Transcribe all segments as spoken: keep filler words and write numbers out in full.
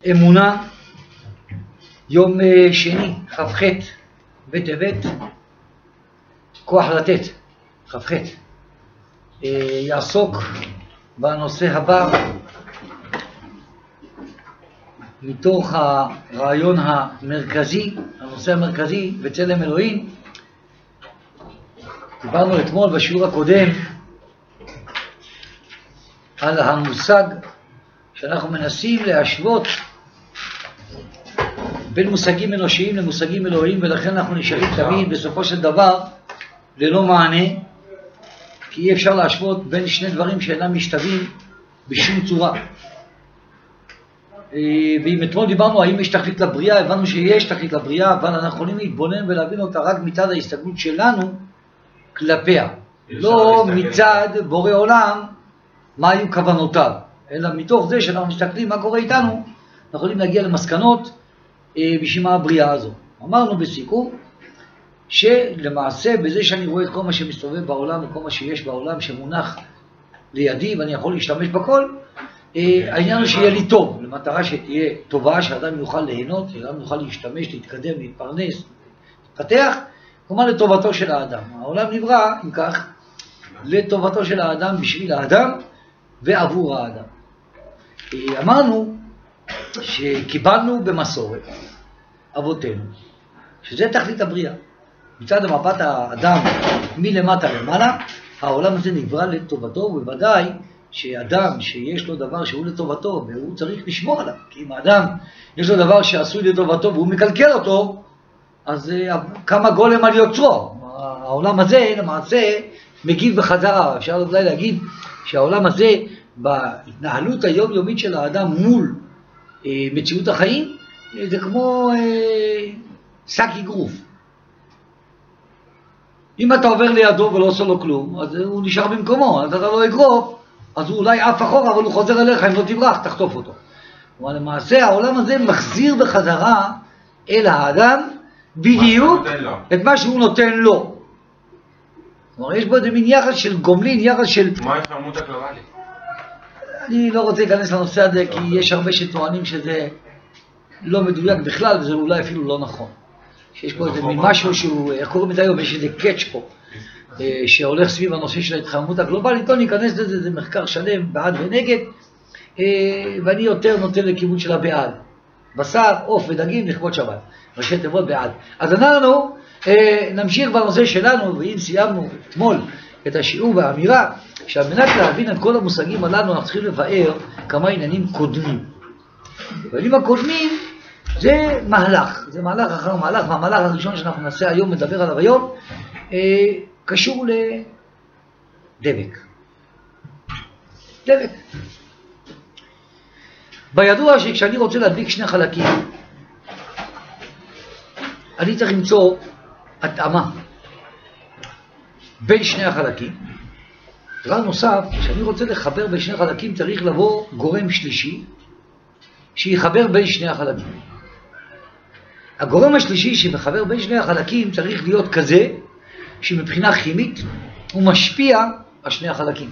אמונה, יום שני, כ"ח בטבת, כוח לתת, כ"ח. יעסוק בנושא הבא מתוך הרעיון המרכזי, הנושא המרכזי בצלם אלוהים. דיברנו אתמול בשיעור הקודם על המושג שאנחנו מנסים להשוות בין מושגים אנושיים למושגים אלוהיים, ולכן אנחנו נשארים תמיד בסופו של דבר ללא מענה, כי אי אפשר להשוות בין שני דברים שאינם משתווים בשום צורה. ואם אתמול דיברנו האם יש תכלית לבריאה, הבנו שיש תכלית לבריאה, אבל אנחנו יכולים להתבונן ולהבין אותה רק מצד ההסתכלות שלנו כלפיה, לא מצד בורא עולם מה היו כוונותיו, אלא מתוך זה שאנחנו מסתכלים מה קורה איתנו, אנחנו יכולים להגיע למסקנות בשביל מה הבריאה הזו. אמרנו בסיכום שלמעשה בזה שאני רואה את כל מה שמסתובב בעולם וכל מה שיש בעולם שמונח לידי ואני יכול להשתמש בכל, העניין הוא שיהיה לי טוב, למטרה שתהיה טובה, שאדם יוכל ליהנות, שאדם יוכל להשתמש, להתקדם, להתפרנס, להתפתח, כלומר לטובתו של האדם. העולם נברא, אם כך, לטובתו של האדם, בשביל האדם ועבור האדם. אמרנו שקיבלנו במסורת אבותינו, שזה תכלית הבריאה. מצד המבט האדם מלמטה למעלה, העולם הזה נברא לטובתו, ובוודאי שאדם שיש לו דבר שהוא לטובתו והוא צריך לשמור עליו, כי אם האדם יש לו דבר שעשוי לטובתו והוא מקלקל אותו, אז כמה גולם על יוצרו. העולם הזה למעשה מגיב בחזרה. אפשר אולי להגיד שהעולם הזה בהתנהלות היומיומית של האדם מול אה, מציאות החיים זה כמו אה, שק אגרוף. אם אתה עובר לידו ולא עושה לו כלום, אז הוא נשאר במקומו. אז אתה לא אגרוף, אז הוא אולי עף אחורה, אבל הוא חוזר אליך, אם לא תברח, תחטוף אותו. אבל למעשה העולם הזה מחזיר בחזרה אל האדם בדיוק את מה שהוא נותן לו. כלומר, יש בו איזה מין יחס של גומלין, יחס של... מה ההתחממות הגלובלית? אני לא רוצה להיכנס לנושא הזה, כי יש הרבה שטוענים שזה לא מדויק בכלל, וזה אולי אפילו לא נכון. שיש פה איזה מין משהו שהוא, איך קוראים את היום, יש איזה קאץ' פה, שהולך סביב הנושא של ההתחממות הגלובלית. לא ניכנס לזה, זה מחקר שלם, בעד ונגד, ואני יותר נותן לכיוון של הבעד. בשר, עוף ודגים, לכבוד שבת. ראשי תיבות בעד. אז אנחנו נמשיך בנושא שלנו, ואם סיימנו אתמול את השיעור והאמירה, שעל מנת להבין את כל המושגים הללו, אנחנו צריכים לבאר כמה עניינים קודמים. והעניינים הקודמים זה מהלך, זה מהלך אחר מהלך, והמהלך הראשון שאנחנו נעשה היום, מדבר עליו היום, אה, קשור לדבק. דבק. בידוע שכשאני רוצה להדביק שני חלקים, אני צריך למצוא התאמה בין שני החלקים. דבר נוסף, כשאני רוצה לחבר בין שני חלקים, צריך לבוא גורם שלישי שיחבר בין שני החלקים. הגורם השלישי שמחבר בין שני החלקים צריך להיות כזה שמבחינה כימית הוא משפיע על שני החלקים.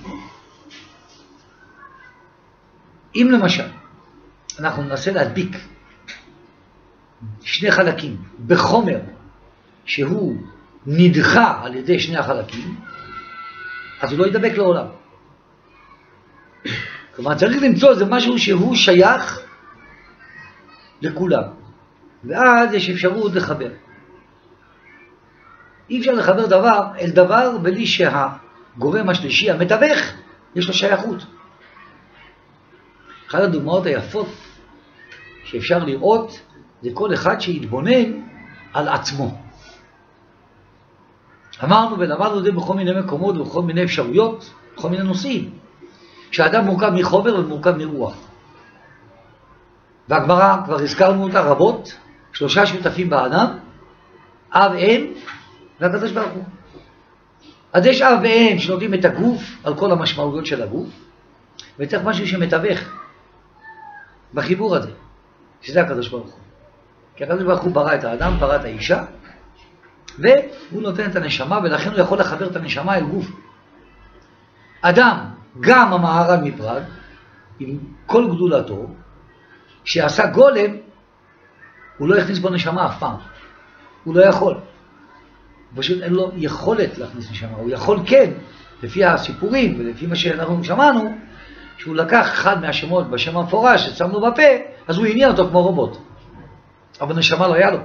אם למשל אנחנו ננסה להדביק שני חלקים בחומר שהוא נדחה על ידי שני החלקים, אז הוא לא ידבק לעולם. כלומר, צריך למצוא איזה משהו שהוא שייך לכולם. ואז יש אפשרות לחבר. אי אפשר לחבר דבר אל דבר בלי שהגורם השלישי, המתווך, יש לו שייכות. אחת הדוגמאות היפות שאפשר לראות זה כל אחד שיתבונן על עצמו. אמרנו ולמדנו את זה בכל מיני מקומות ובכל מיני אפשרויות, בכל מיני נושאים, שהאדם מורכב מחומר ומורכב מרוח. והגמרא, כבר הזכרנו אותה רבות, שלושה שותפים באדם, אב, אם והקדוש ברוך הוא. אז יש אב ואם שנותנים את הגוף על כל המשמעויות של הגוף, וצריך משהו שמתווך בחיבור הזה, שזה הקדוש ברוך הוא. כי הקדוש ברוך הוא ברא את האדם, ברא את האישה, והוא נותן את הנשמה, ולכן הוא יכול לחבר את הנשמה אל גוף. אדם, גם המהר"ל מפראג, עם כל גדולתו, שעשה גולם, הוא לא יכניס בו נשמה אף פעם. הוא לא יכול. פשוט אין לו יכולת להכניס נשמה. הוא יכול כן, לפי הסיפורים ולפי מה שאנחנו שמענו, שהוא לקח אחד מהשמות בשם המפורש ששמנו בפה, אז הוא עניין אותו כמו רובוט. אבל נשמה לא היה לו.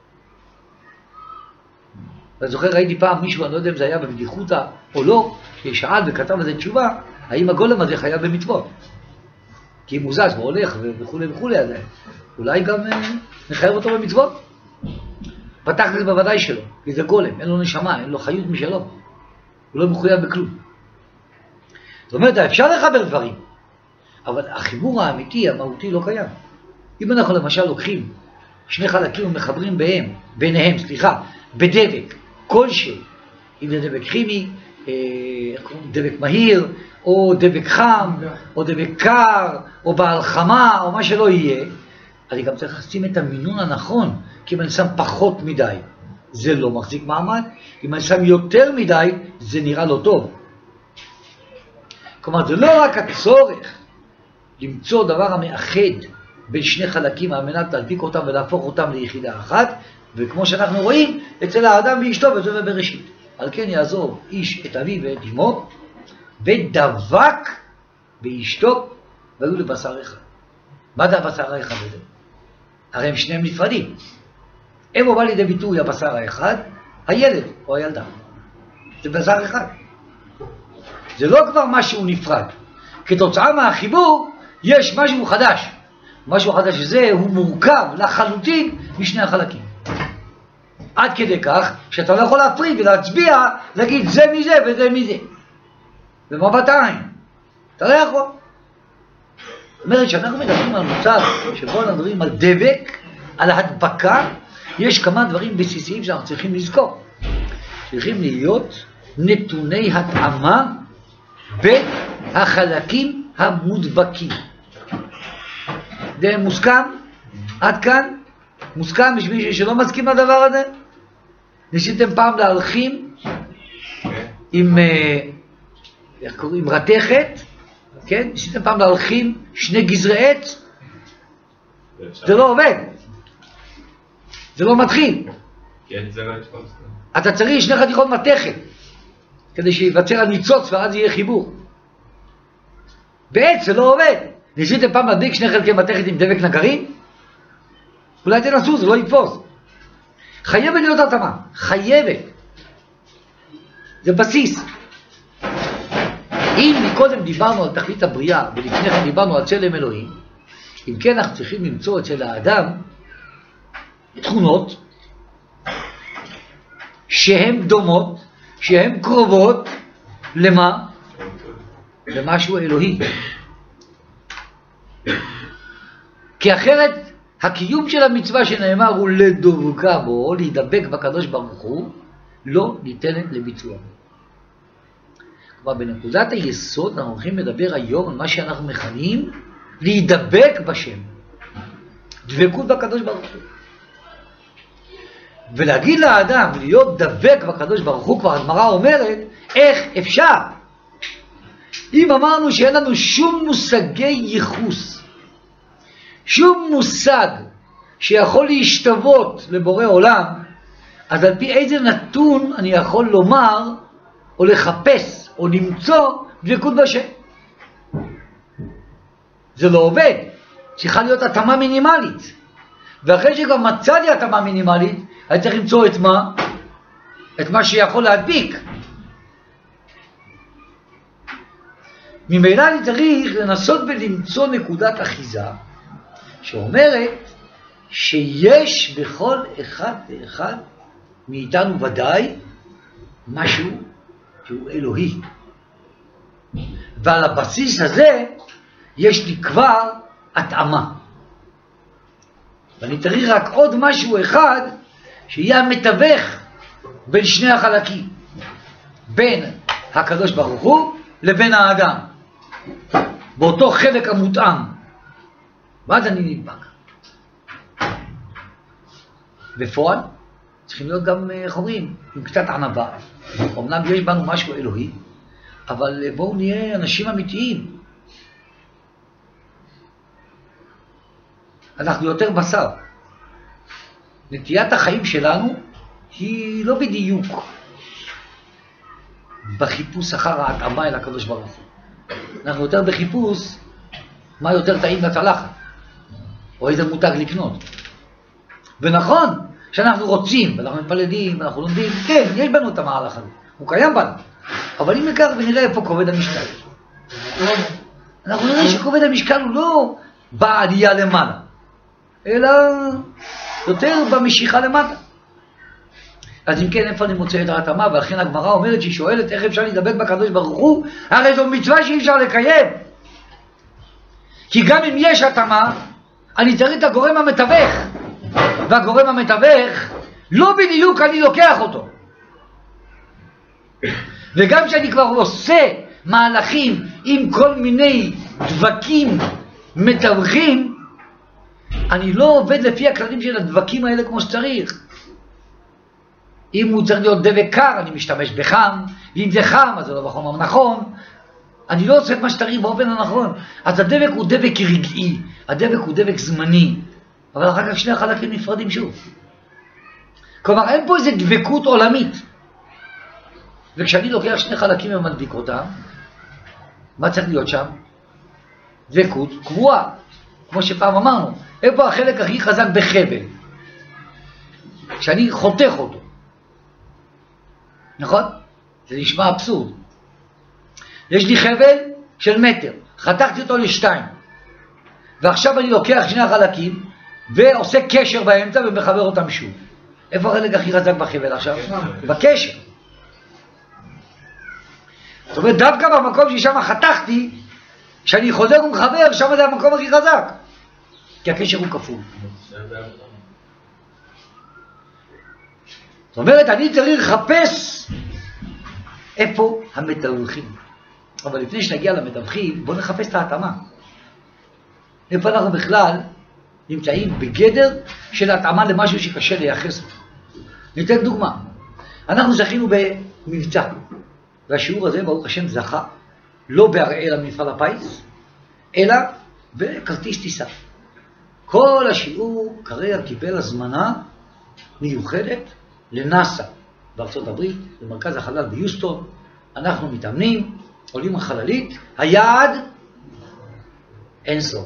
אני זוכר, ראיתי פעם מישהו, אני לא יודע אם זה היה בבדיחותא או לא, ששאל וכתב לזה תשובה, האם הגולם הזה חייב במצוות? כי אם הוא זז והולך וכו' וכו', אז אולי גם נחייב אותו במצוות? פתח לזה בוודאי שלו, כי זה גולם, אין לו נשמה, אין לו חיות משלו. הוא לא מחויב בכלום. זאת אומרת, אפשר לחבר דברים, אבל החיבור האמיתי, המהותי, לא קיים. אם אנחנו למשל לוקחים שני חלקים ומחברים בהם, ביניהם, סליחה, בדבק, כלשהו, אם זה דבק כימי, אה, דבק מהיר, או דבק חם, או דבק קר, או בעל חמה, או מה שלא יהיה, אני גם צריך לשים את המינון הנכון, כי אם אני שם פחות מדי, זה לא מחזיק מעמד, אם אני שם יותר מדי, זה נראה לא טוב. כלומר, זה לא רק הצורך למצוא דבר המאחד בין שני חלקים על מנת להדביק אותם ולהפוך אותם ליחידה אחת, וכמו שאנחנו רואים, אצל האדם ואשתו וזה ובראשית. על כן יעזוב איש את אביו ואת אמו, ודבק באשתו, והיו לבשר אחד. מה זה הבשר האחד הזה? הרי הם שניהם נפרדים. הם הוא בא לידי ביטוי הבשר האחד, הילד או הילדה. זה בשר אחד. זה לא כבר משהו נפרד. כתוצאה מהחיבור, יש משהו חדש. משהו חדש שזה הוא מורכב לחלוטין משני החלקים. עד כדי כך שאתה לא יכול להפריד ולהצביע, להגיד זה מזה וזה מזה. במבט עין. אתה לא יכול. זאת אומרת שאנחנו מדברים על מוצר שבו אנחנו מדברים על דבק, על הדבקה, יש כמה דברים בסיסיים שאנחנו צריכים לזכור. צריכים להיות נתוני התאמה בין החלקים המודבקים. זה מוסכם? עד כאן? מוסכם בשביל שלא מסכים לדבר הזה? ניסיתם פעם להלחים עם, איך קוראים, רתכת? כן? ניסיתם פעם להלחים שני גזרי עץ? זה לא עובד. זה לא מתחיל. אתה צריך שני חתיכות מתכת כדי שיווצר הניצוץ ואז יהיה חיבור. בעץ זה לא עובד. ניסיתם פעם להדביק שני חלקי מתכת עם דבק נגרים? אולי תנסו, זה לא יתפוס. חייבת להיות התאמה, חייבת. זה בסיס. אם מקודם דיברנו על תכלית הבריאה, ולפני כן דיברנו על צלם אלוהים, אם כן אנחנו צריכים למצוא אצל האדם תכונות שהן דומות, שהן קרובות, למה? למשהו אלוהי. כי אחרת הקיום של המצווה שנאמר הוא לדבקה בו, להידבק בקדוש ברוך הוא, לא ניתנת לביצוע. כלומר, בנקודת היסוד אנחנו הולכים לדבר היום על מה שאנחנו מכנים להידבק בשם. דבקות בקדוש ברוך הוא. ולהגיד לאדם להיות דבק בקדוש ברוך הוא, כבר הגמרא אומרת, איך אפשר? אם אמרנו שאין לנו שום מושגי ייחוס, שום מושג שיכול להשתוות לבורא עולם, אז על פי איזה נתון אני יכול לומר או לחפש או למצוא דבקות בשם? זה לא עובד. צריכה להיות התאמה מינימלית. ואחרי שגם מצאתי התאמה מינימלית, אני צריך למצוא את מה? את מה שיכול להדביק. ממילא אני צריך לנסות ולמצוא נקודת אחיזה שאומרת שיש בכל אחד ואחד מאיתנו ודאי משהו שהוא אלוהי. ועל הבסיס הזה יש לי כבר התאמה. ואני צריך רק עוד משהו אחד שיהיה המתווך בין שני החלקים. בין הקדוש ברוך הוא לבין האדם. באותו חלק המותאם. ואז אני נדבק. בפועל צריכים להיות גם, איך אומרים, עם קצת ענווה. אמנם יש בנו משהו אלוהי, אבל בואו נהיה אנשים אמיתיים. אנחנו יותר בשר. נטיית החיים שלנו היא לא בדיוק בחיפוש אחר ההתאמה אל הקדוש ברוך הוא. אנחנו יותר בחיפוש מה יותר טעים לצלחת, או איזה מותג לקנות. ונכון שאנחנו רוצים, ואנחנו מתפללים, ואנחנו לומדים, כן, יש בנו את המהלך הזה, הוא קיים בנו. אבל אם ניקח ונראה איפה כובד המשקל. אנחנו נראה שכובד המשקל הוא לא בעלייה למעלה, אלא יותר במשיכה למטה. אז אם כן, איפה אני מוצא את ההתאמה? ולכן הגמרא אומרת שהיא שואלת איך אפשר להידבק בקדוש ברוך הוא, הרי זו מצווה שאי אפשר לקיים. כי גם אם יש התאמה, אני צריך את הגורם המתווך, והגורם המתווך לא בדיוק אני לוקח אותו. וגם כשאני כבר עושה מהלכים עם כל מיני דבקים מתווכים, אני לא עובד לפי הכללים של הדבקים האלה כמו שצריך. אם הוא צריך להיות דבק קר, אני משתמש בחם, ואם זה חם, אז זה לא בחומר נכון. אני לא עושה את מה שצריך באופן הנכון. אז הדבק הוא דבק רגעי, הדבק הוא דבק זמני, אבל אחר כך שני החלקים נפרדים שוב. כלומר, אין פה איזו דבקות עולמית. וכשאני לוקח שני חלקים ומדביק אותם, מה צריך להיות שם? דבקות קבועה. כמו שפעם אמרנו, איפה החלק הכי חזק בחבל? כשאני חותך אותו. נכון? זה נשמע אבסורד. יש לי חבל של מטר, חתכתי אותו לשתיים. ועכשיו אני לוקח שני החלקים, ועושה קשר באמצע ומחבר אותם שוב. איפה החלק הכי חזק בחבל עכשיו? בקשר. זאת אומרת, דווקא במקום ששם חתכתי, כשאני חוזר ומחבר, שם זה המקום הכי חזק. כי הקשר הוא כפול. זאת אומרת, אני צריך לחפש איפה המתווכים. אבל לפני שנגיע למתווכים, בואו נחפש את ההתאמה. איפה אנחנו בכלל נמצאים בגדר של ההתאמה למשהו שקשה לייחס. ניתן דוגמה. אנחנו זכינו במבצע, והשיעור הזה, ברוך השם, זכה לא בהראל המפעל הפיס, אלא בכרטיס טיסה. כל השיעור כרגע קיבל הזמנה מיוחדת לנאסא בארצות הברית, במרכז החלל ביוסטון. אנחנו מתאמנים, עולים החללית, היעד אין סוף.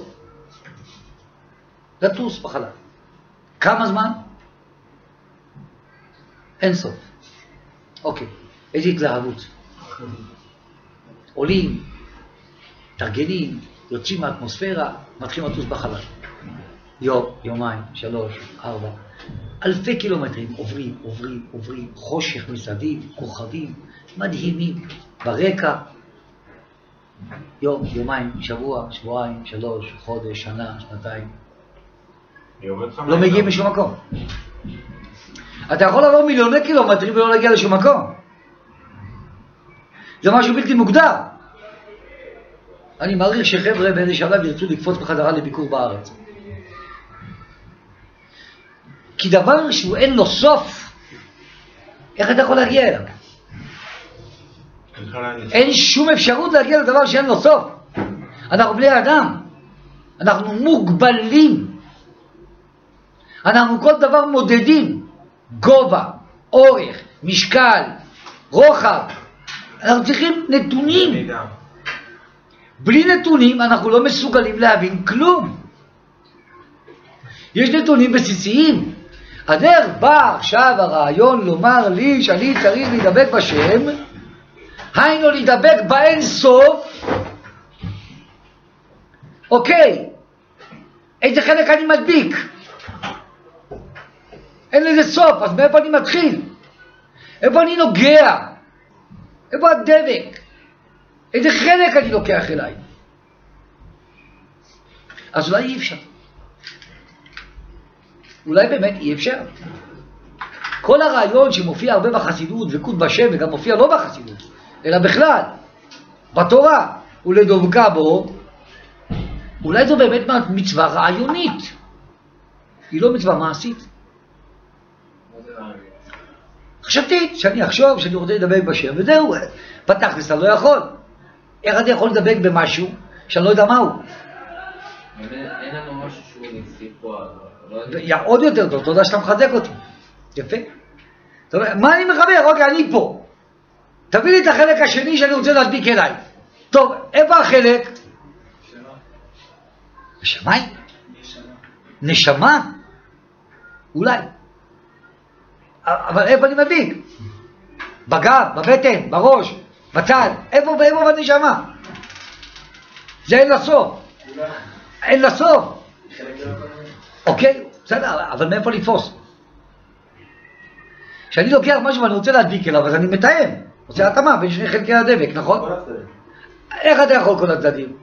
לטוס בחלל. כמה זמן? אין סוף. אוקיי, איזו התלהבות. עולים, תרגלים, יוצאים מהאטמוספירה, מתחילים לטוס בחלל. יום, יומיים, שלוש, ארבע, אלפי קילומטרים עוברים, עוברים, עוברים, חושך מסביב, כוכבים, מדהימים, ברקע. יום, יומיים, שבוע, שבועיים, שלוש, חודש, שנה, שנתיים. לא מגיעים לשום מקום. אתה יכול לעבור מיליוני קילומטרים ולא להגיע לשום מקום. זה משהו בלתי מוגדר. אני מעריך שחבר'ה באיזה שלב ירצו לקפוץ בחזרה לביקור בארץ. כי דבר שהוא אין לו סוף, איך אתה יכול להגיע אליו? אין שום אפשרות להגיע לדבר שאין לו סוף. אנחנו בני אדם, אנחנו מוגבלים. אנחנו כל דבר מודדים, גובה, אורך, משקל, רוחב. אנחנו צריכים נתונים. בלי נתונים אנחנו לא מסוגלים להבין כלום. יש נתונים בסיסיים. הדרך בא עכשיו הרעיון לומר לי שאני צריך להידבק בשם, היינו להידבק באין סוף. אוקיי, איזה חלק אני מדביק? אין לזה סוף, אז מאיפה אני מתחיל? איפה אני נוגע? איפה הדבק? איזה חלק אני לוקח אליי? אז אולי אי אפשר. אולי באמת אי אפשר. כל הרעיון שמופיע הרבה בחסידות וקוד בשם, וגם מופיע לא בחסידות, אלא בכלל, בתורה, ולדבקה בו, אולי זו באמת מצווה רעיונית. היא לא מצווה מעשית. חשבתי שאני אחשוב שאני רוצה לדבק בשם, וזהו, פתח וסה לא יכול. איך אני יכול לדבק במשהו שאני לא יודע מהו? אין לנו משהו שהוא נצחי פה. עוד יותר טוב, תודה שאתה מחזק אותי. יפה. מה אני מחבר? אוקיי, אני פה. תביא לי את החלק השני שאני רוצה להדביק אליי. טוב, איפה החלק? נשמה. נשמה? אולי. אבל איפה אני מדביק? בגב, בבטן, בראש, בצד. איפה ואיפה בנשמה? זה אין לסוף. אין לסוף. אוקיי, בסדר, אבל מאיפה לתפוס? כשאני לוקח משהו ואני רוצה להדביק אליו, אז אני מתאם. עושה התאמה בין שני חלקי הדבק, נכון? איך אתה יכול כל הצדדים?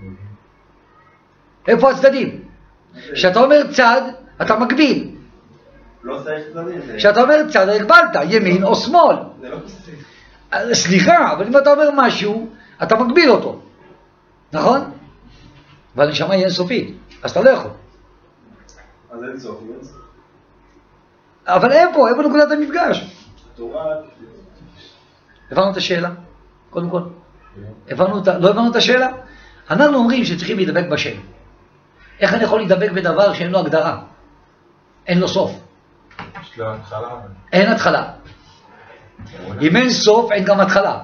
איפה הצדדים? כשאתה אומר צד, אתה מגביל. לא צריך צדדים. כשאתה אומר צד, הגבלת, ימין או שמאל. זה לא בסדר. סליחה, אבל אם אתה אומר משהו, אתה מגביל אותו. נכון? והנשמה היא אינסופית, אז אתה לא יכול. אז אין סוף, אין סוף. אבל איפה? איפה נקודת המפגש? תורה... הבנו את השאלה? קודם כל. הבנו את... לא הבנו את השאלה? אנחנו אומרים שצריכים להידבק בשם. איך אני יכול להידבק בדבר שאין לו הגדרה? אין לו סוף. יש לו התחלה. אין התחלה. אם אין סוף, אין גם התחלה.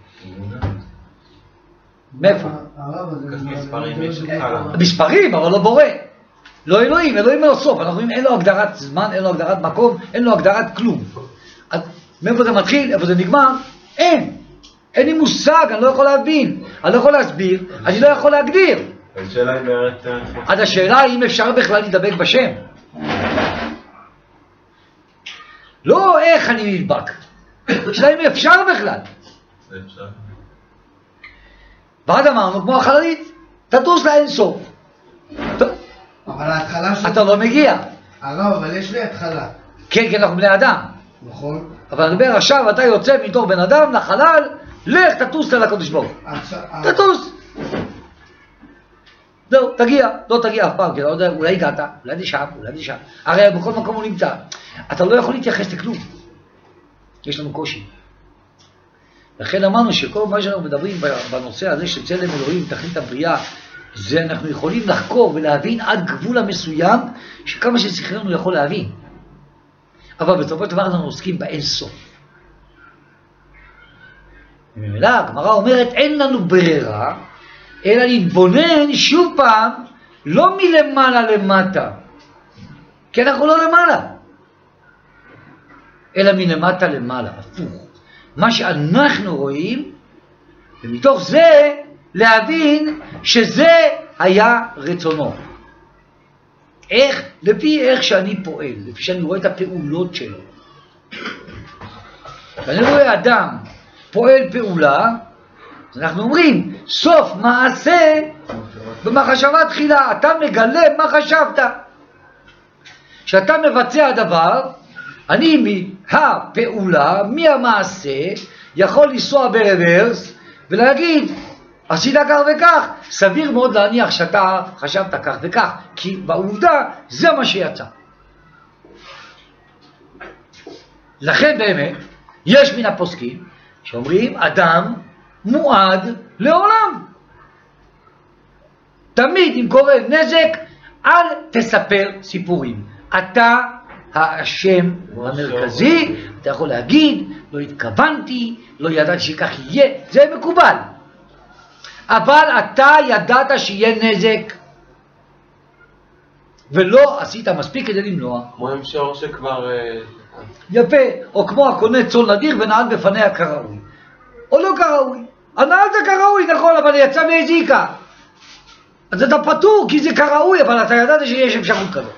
מאיפה? מספרים יש התחלה. מספרים, אבל לא בורא. לא אלוהים, אלוהים אין לו סוף. אנחנו אומרים, אין לו הגדרת זמן, אין לו הגדרת מקום, אין לו הגדרת כלום. אז מאיפה זה מתחיל, איפה זה נגמר? אין. אין לי מושג, אני לא יכול להבין. אני לא יכול להסביר, אני לא יכול להגדיר. השאלה היא באמת... אז השאלה היא אם אפשר בכלל להידבק בשם. לא איך אני נדבק. השאלה אם אפשר בכלל. זה אפשר. ועד אמרנו, כמו החללית, תטוס לאין סוף. אבל ההתחלה של... אתה לא מגיע. הרב, אבל יש לי התחלה. כן, כן, אנחנו בני אדם. נכון. אבל אני אומר, עכשיו אתה יוצא מתוך בן אדם לחלל, לך תטוס אל הקדוש ברוך הוא. תטוס. זהו, תגיע. לא תגיע אף פעם, כי אתה יודע, אולי הגעת, אולי זה שם, אולי זה שם. הרי בכל מקום הוא נמצא. אתה לא יכול להתייחס לכלום. יש לנו קושי. לכן אמרנו שכל מה שאנחנו מדברים בנושא הזה של צלם אלוהים, תכלית הבריאה, זה אנחנו יכולים לחקור ולהבין עד גבול המסוים שכמה ששכלנו יכול להבין. אבל בסופו של דבר אנחנו עוסקים באין סוף. וממילא הגמרא אומרת אין לנו ברירה אלא להתבונן שוב פעם לא מלמעלה למטה, כי אנחנו לא למעלה, אלא מלמטה למעלה, הפוך. מה שאנחנו רואים, ומתוך זה להבין שזה היה רצונו. איך? לפי איך שאני פועל, לפי שאני רואה את הפעולות שלו. ואני רואה אדם פועל פעולה, אז אנחנו אומרים, סוף מעשה במחשבה תחילה. אתה מגלה מה חשבת. כשאתה מבצע דבר, אני מהפעולה, מהמעשה, יכול לנסוע ברוורס ולהגיד, עשית כך וכך, סביר מאוד להניח שאתה חשבת כך וכך, כי בעובדה זה מה שיצא. לכן באמת, יש מן הפוסקים שאומרים, אדם מועד לעולם. תמיד אם קורה נזק, אל תספר סיפורים. אתה האשם המרכזי, אתה יכול להגיד, לא התכוונתי, לא ידעתי שכך יהיה, זה מקובל. אבל אתה ידעת שיהיה נזק, ולא עשית מספיק כדי למנוע. כמו עם שור שכבר... יפה, או כמו הקונה צאן נדיר ונעל בפניה כראוי. או לא כראוי. הנעלת כראוי, נכון, אבל יצא והזיקה. אז אתה פטור כי זה כראוי, אבל אתה ידעת שיש אפשרות כזאת.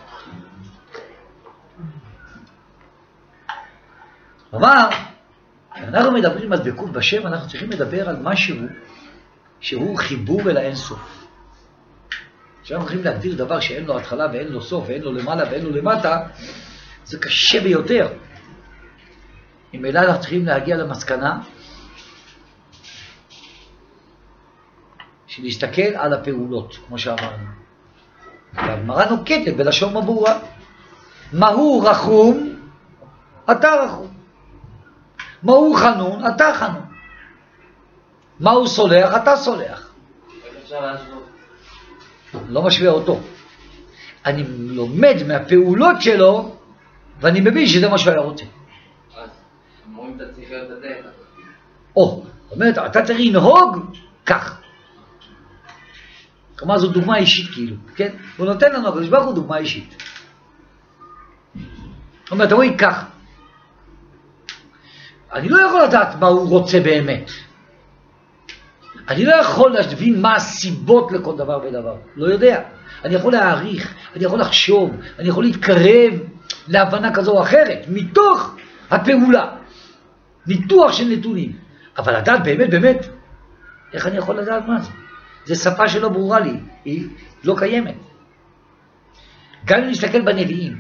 כלומר, כשאנחנו מדברים על דבקות בשם, אנחנו צריכים לדבר על משהו שהוא חיבור אל האין סוף. כשאנחנו צריכים להגדיר דבר שאין לו התחלה ואין לו סוף ואין לו למעלה ואין לו למטה, זה קשה ביותר. אם אלא אנחנו צריכים להגיע למסקנה שלהסתכל על הפעולות, כמו שאמרנו. והגמרא נוקטת בלשון מבורה. מהו רחום? אתה רחום. מהו חנון? אתה חנון. מהו סולח? אתה סולח. אפשר להשוות. לא משווה אותו. אני לומד מהפעולות שלו, ואני מבין שזה מה שהוא היה רוצה. אז אומרים אתה צריך להיות הדרך. או, זאת אומרת, אתה צריך לנהוג כך. כלומר, זו דוגמה אישית כאילו, כן? הוא נותן לנו, הקדוש ברוך הוא דוגמה אישית. זאת אומרת, אתה רואה כך. אני לא יכול לדעת מה הוא רוצה באמת. אני לא יכול להבין מה הסיבות לכל דבר ודבר. לא יודע. אני יכול להעריך, אני יכול לחשוב, אני יכול להתקרב להבנה כזו או אחרת, מתוך הפעולה. ניתוח של נתונים. אבל לדעת באמת, באמת, איך אני יכול לדעת מה זה? זה שפה שלא ברורה לי, היא לא קיימת. גם אם נסתכל בנביאים,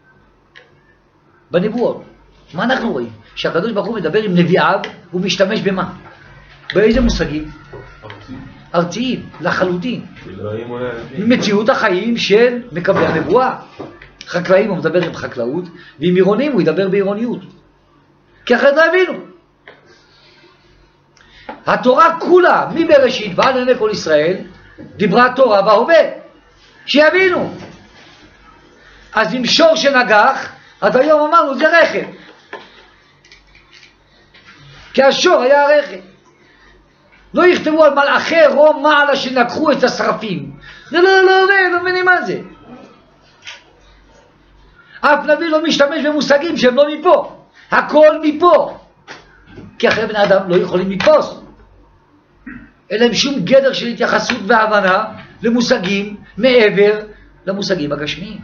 בנבואות, מה אנחנו רואים? שהקדוש ברוך הוא מדבר עם נביאיו, הוא משתמש במה? באיזה מושגים? ארציים, לחלוטין. מציאות החיים של מקבלי הנבואה. חקלאים הוא מדבר עם חקלאות, ועם עירונים הוא ידבר בעירוניות. כי אחרת לא הבינו. התורה כולה, מבראשית ועד עיני כל ישראל, דיברה התורה בהווה. שיבינו. אז עם שור שנגח, עד היום אמרנו, זה רכב. כי השור היה הרכב. לא יכתבו על מלאכי רום מעלה שנקחו את השרפים. זה לא, לא, לא, לא מבינים מה זה. אף נביא לא משתמש במושגים שהם לא מפה. הכל מפה. כי אחרי בני אדם לא יכולים לתפוס. אין להם שום גדר של התייחסות והבנה למושגים מעבר למושגים הגשמיים.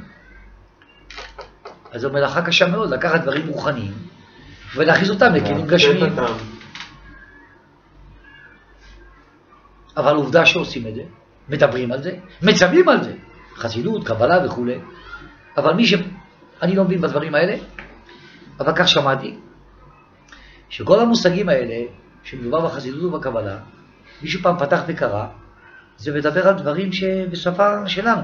אז זו מלאכה קשה מאוד, לקחת דברים מוכנים ולהכניס אותם לכלים גשמיים. אבל עובדה שעושים את זה, מדברים על זה, מצווים על זה, חסידות, קבלה וכו'. אבל מי ש... אני לא מבין בדברים האלה, אבל כך שמעתי, שכל המושגים האלה, שמדובר בחסידות ובקבלה, מישהו פעם פתח וקרא, זה מדבר על דברים שבשפה שלנו.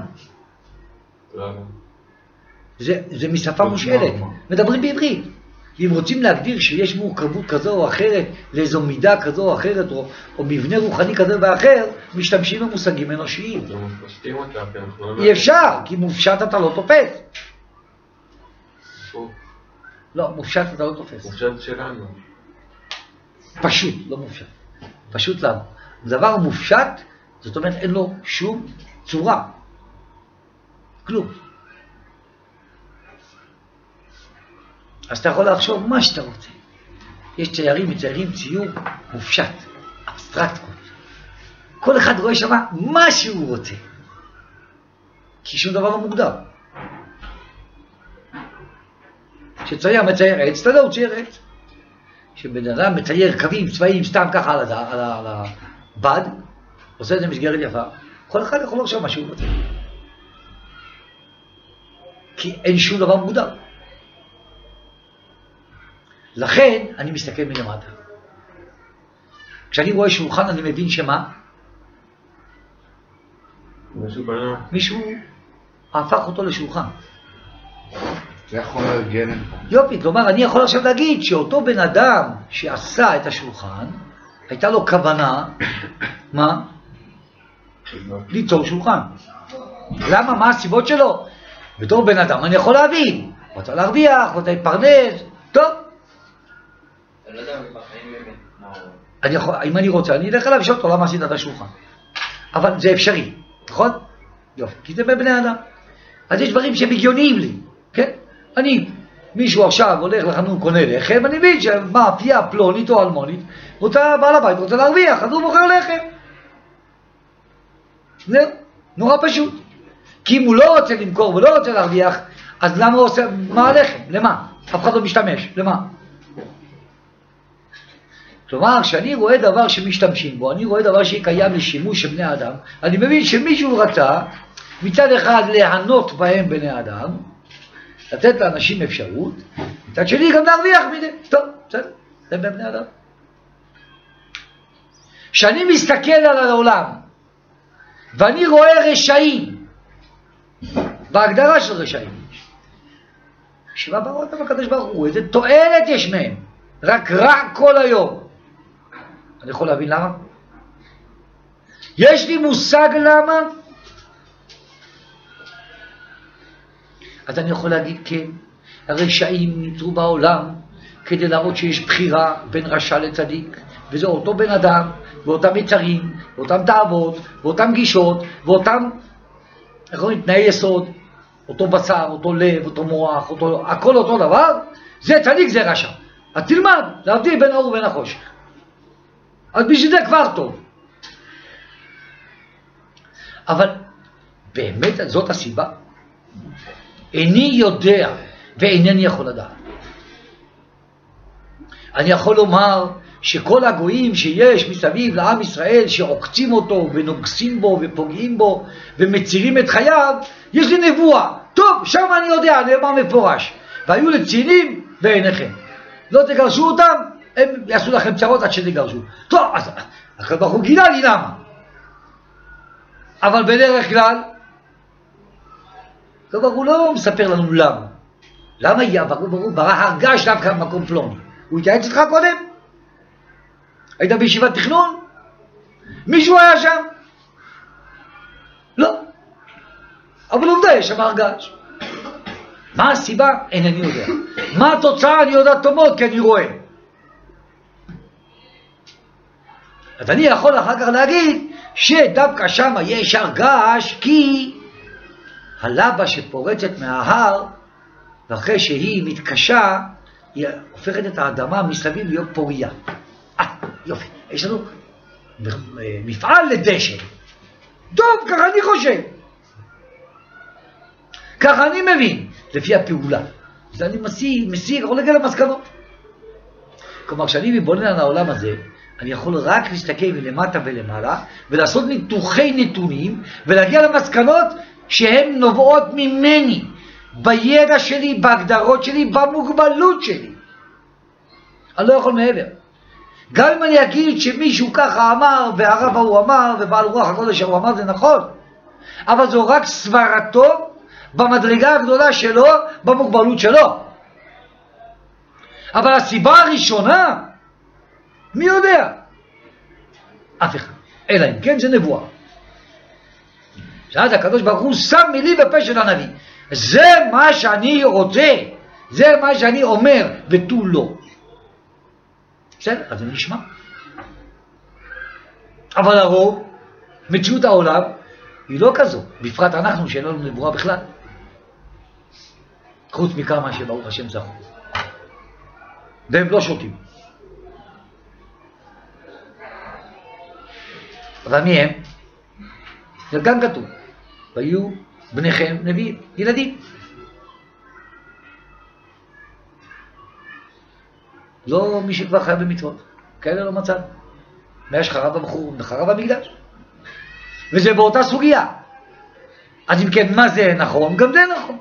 זה, זה משפה מושאלת, מדברים בעברית. אם רוצים להגדיר שיש מורכבות כזו או אחרת, לאיזו מידה כזו או אחרת, או, או מבנה רוחני כזה ואחר, משתמשים במושגים אנושיים. אי אפשר, כי מופשט אתה לא תופס. לא, מופשט אתה לא תופס. מופשט שלנו. פשוט, לא מופשט. פשוט למה? דבר מופשט, זאת אומרת אין לו שום צורה. כלום. אז אתה יכול לחשוב מה שאתה רוצה. יש ציירים מציירים ציור מופשט, אבסטרקט. כל אחד רואה שם מה שהוא רוצה. כי שום דבר לא מוגדר. כשצייר מצייר עץ, אתה יודע, הוא צייר עץ. כשבן אדם מצייר קווים צבאיים סתם ככה על, על, על הבד, עושה את זה מסגרת יפה, כל אחד יכול לחשוב מה שהוא רוצה. כי אין שום דבר מוגדר. לכן אני מסתכל מלמטה. כשאני רואה שולחן אני מבין שמה? מישהו בנה. מישהו הפך אותו לשולחן. זה חומר גלם. יופי, כלומר אני יכול עכשיו להגיד שאותו בן אדם שעשה את השולחן, הייתה לו כוונה, מה? ליצור שולחן. למה? מה הסיבות שלו? בתור בן אדם אני יכול להבין. רוצה להרוויח, רוצה להתפרנס, טוב. אתה לא יודע בחיים באמת מה הוא... אני יכול, אם אני רוצה, אני אלך אליו לשאול אותו למה עשית את השולחן. אבל זה אפשרי, נכון? יופי, כי זה בבני אדם. אז יש דברים שהם הגיוניים לי, כן? אני, מישהו עכשיו הולך לחנון קונה לחם, אני מבין שמאפייה פלונית או אלמונית, רוצה, בעל הבית רוצה להרוויח, אז הוא מוכר לחם. זהו, נורא פשוט. כי אם הוא לא רוצה למכור ולא רוצה להרוויח, אז למה הוא עושה, מה הלחם? למה? אף אחד לא משתמש, למה? כלומר, כשאני רואה דבר שמשתמשים בו, אני רואה דבר שקיים לשימוש של בני אדם, אני מבין שמישהו רצה מצד אחד להנות בהם בני אדם, לתת לאנשים אפשרות, מצד שני גם להרוויח מזה. טוב, בסדר, זה בני אדם. כשאני מסתכל על העולם, ואני רואה רשעים, בהגדרה של רשעים, שבא ברות הקדוש ברוך הוא, איזה תועלת יש מהם, רק רע כל היום. אני יכול להבין למה? יש לי מושג למה? אז אני יכול להגיד כן, הרשעים נתרו בעולם כדי להראות שיש בחירה בין רשע לצדיק, וזה אותו בן אדם, ואותם יצרים, ואותם תאוות, ואותם גישות, ואותם, איך אומרים, תנאי יסוד, אותו בשר, אותו לב, אותו מוח, אותו, הכל אותו דבר, זה צדיק, זה רשע. אז תלמד, להבדיל בין האור ובין החושך. אז בשביל זה כבר טוב. אבל באמת זאת הסיבה. איני יודע ואינני יכול לדעת. אני יכול לומר שכל הגויים שיש מסביב לעם ישראל שעוקצים אותו ונוגסים בו ופוגעים בו ומצירים את חייו, יש לי נבואה. טוב, שם אני יודע, נאמר מפורש. והיו לצינים בעיניכם. לא תגרשו אותם, הם יעשו לכם צרות עד שתגרשו. טוב, אז הקדוש ברוך הוא גילה לי למה. אבל בדרך כלל, הקדוש ברוך הוא לא מספר לנו למה. למה יהיה? הקדוש ברוך הוא ברא הרגש דווקא במקום פלוני. הוא התייעץ איתך קודם? היית בישיבת תכנון? מישהו היה שם? לא. אבל עובדה, יש שם הרגש. מה הסיבה? אינני יודע. מה התוצאה? אני יודע טוב מאוד, כי אני רואה. אז אני יכול אחר כך להגיד שדווקא שם יש הרגש, כי הלבה שפורצת מההר, ואחרי שהיא מתקשה, היא הופכת את האדמה מסביב להיות פוריה. אה, יופי. יש לנו מפעל לדשא. טוב, ככה אני חושב. ככה אני מבין, לפי הפעולה. אז אני מסיג, מסיג, יכול להגיע למסקנות. כלומר, כשאני מתבונן על העולם הזה, אני יכול רק להסתכל מלמטה ולמעלה, ולעשות ניתוחי נתונים, ולהגיע למסקנות שהן נובעות ממני, בידע שלי, בהגדרות שלי, במוגבלות שלי. אני לא יכול מעבר. גם אם אני אגיד שמישהו ככה אמר, והרב ההוא אמר, ובעל רוח הקודש הוא אמר, זה נכון. אבל זו רק סברתו, במדרגה הגדולה שלו, במוגבלות שלו. אבל הסיבה הראשונה, מי יודע? אף אחד. אלא אם כן זה נבואה. שאז הקדוש ברוך הוא שם מילים בפה של הנביא. זה מה שאני רוצה. זה מה שאני אומר, ותו לא. בסדר, אז זה נשמע. אבל הרוב, מציאות העולם, היא לא כזו. בפרט אנחנו שאין לנו נבואה בכלל. חוץ מכמה שברוך השם זכו. והם לא שותים. אבל מי הם? זה גם כתוב. והיו בניכם נביאים, ילדים. לא מי שכבר חייב במצוות. כאלה לא מצב. מה שחרב הבחור, חרב המקדש. וזה באותה סוגיה. אז אם כן, מה זה נכון? גם זה נכון.